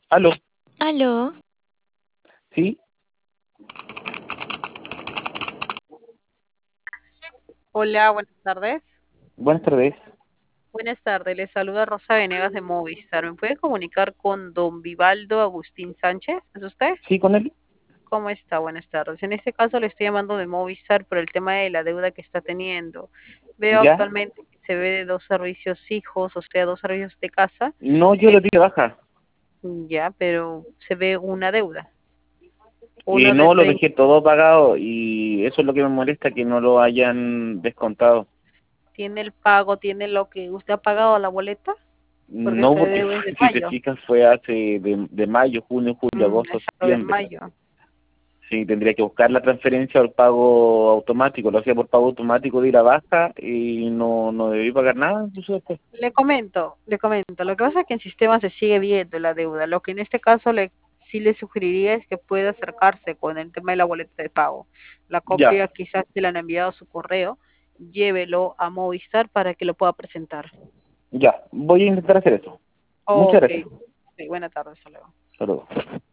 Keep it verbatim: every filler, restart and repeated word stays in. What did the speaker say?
Aló, Aló, sí, Hola, buenas tardes. buenas tardes. Buenas tardes, les saluda Rosa Venegas de Movistar. ¿Me puede comunicar con don Vivaldo Agustín Sánchez? ¿Es usted? Sí, con él. ¿Cómo está? Buenas tardes. En este caso le estoy llamando de Movistar por el tema de la deuda que está teniendo. Veo ¿Ya? actualmente que se ve de dos servicios fijos, o sea, dos servicios de casa, No, yo lo pero di de baja. ya, pero se ve una deuda. Y Uno de no, lo treinta. dejé todo pagado y eso es lo que me molesta, que no lo hayan descontado. ¿Tiene el pago, tiene lo que usted ha pagado a la boleta? Porque No, se porque debe desde si te mayo. fijas fue hace de, de mayo, junio, julio, Mm, agosto, es lo de septiembre. mayo. Sí, tendría que buscar la transferencia o el pago automático. Lo hacía por pago automático de ir a baja y no, no debí pagar nada. Incluso después. Le comento, le comento. Lo que pasa es que en sistema se sigue viendo la deuda. Lo que en este caso le sí le sugeriría es que pueda acercarse con el tema de la boleta de pago. La Ya, copia quizás se la han enviado a su correo, llévelo a Movistar para que lo pueda presentar. ya. Voy a intentar hacer eso. Muchas Ok, gracias. sí, buena tarde, hasta luego. Saludos.